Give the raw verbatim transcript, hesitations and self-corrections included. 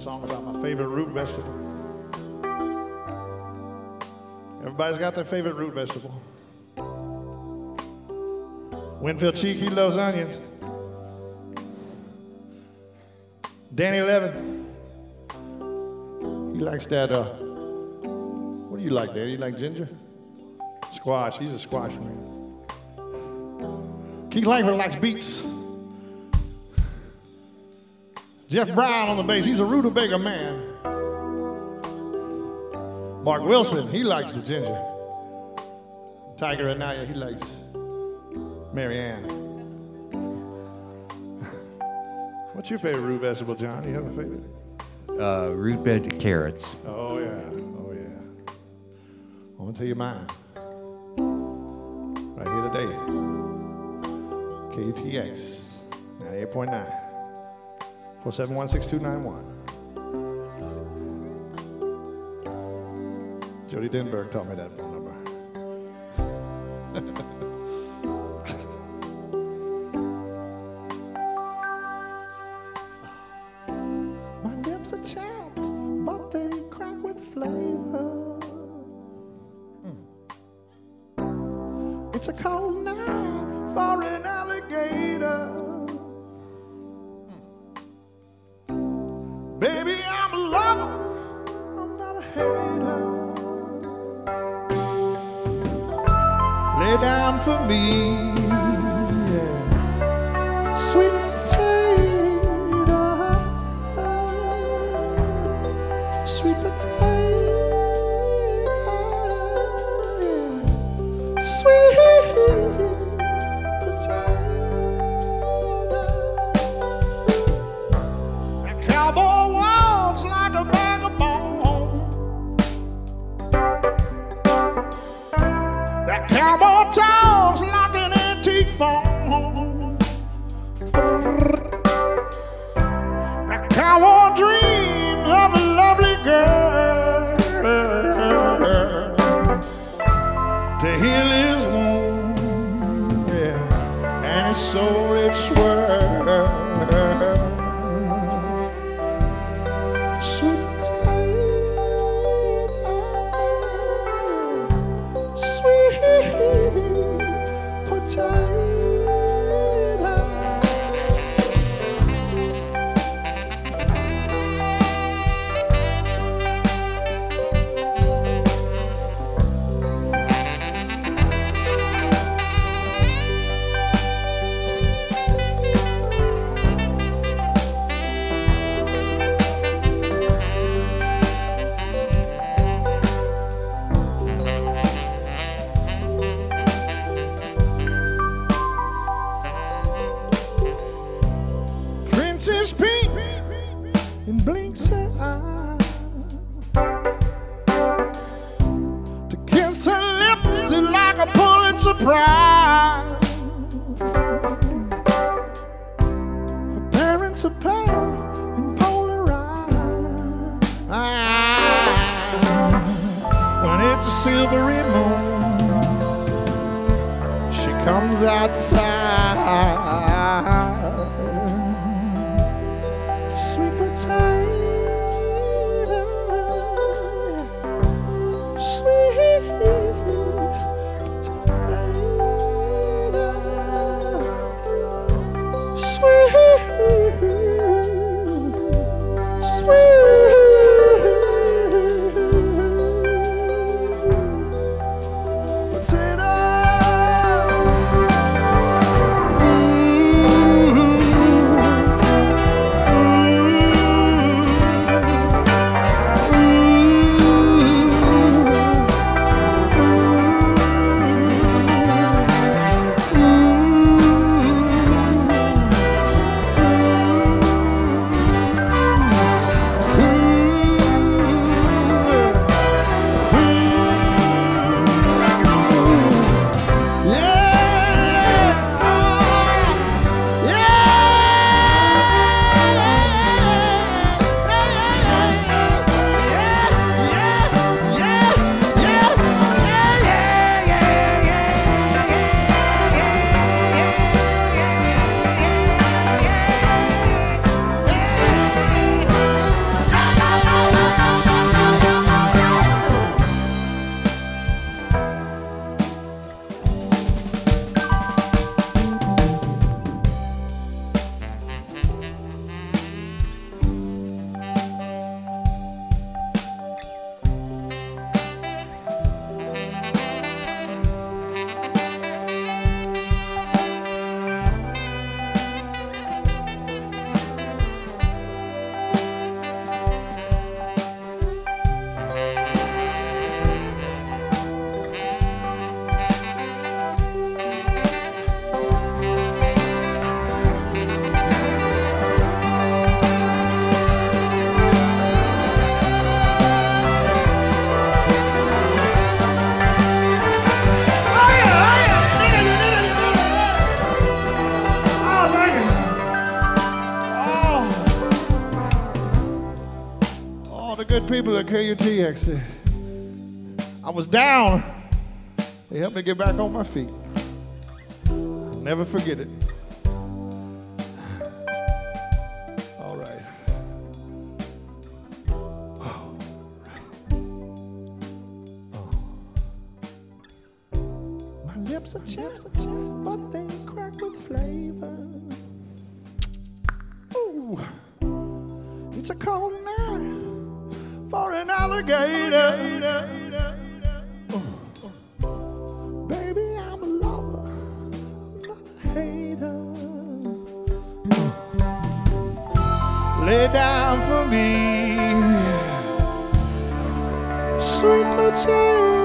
song about my favorite root vegetable. Everybody's got their favorite root vegetable. Winfield Cheek, he loves onions. Danny Levin, he likes that, uh, what do you like, Daddy? You like ginger? Squash, he's a squash man. Keith Langford likes beets. Jeff Brown on the bass, he's a rutabaga man. Mark Wilson, he likes the ginger. Tiger Anaya, he likes Mary Ann. What's your favorite root vegetable, John? You have a favorite? Uh, root bed carrots. Oh, yeah. Oh, yeah. I'm going to tell you mine. Right here today. K U T X ninety-eight point nine. four seven one, six two nine one. Jody Denberg taught me that phone number. My lips are chapped, but they crack with flavor. Mm. It's a cold night for an alligator. Mm. Baby, I'm a lover, I'm not a hater. Lay down for me, yeah. Sweet potato, sweet potato, yeah. Sweet potato. That cowboy walks like a bag of bones. That cowboy talks like an antique phone. That cowboy dreams of a lovely girl to heal his wound, yeah, and his soul it swirls. Sweet potato, sweet potato. Princess Pink and blinks her eye to kiss her lips is like a Pulitzer Prize. Her parents are pale and polarized. Ah, when it's a silvery moon, she comes outside. Sweet potato, sweet potato, sweet, sweet potato. Ooh. the good people at K U T X. I was down. They helped me get back on my feet. I'll never forget it. All right. Oh. Oh. My lips are chapped, but they crack with flavor. Ooh. It's a cold night for an alligator. Oh. Baby, I'm a lover, I'm not a hater. Lay down for me, sweet potato.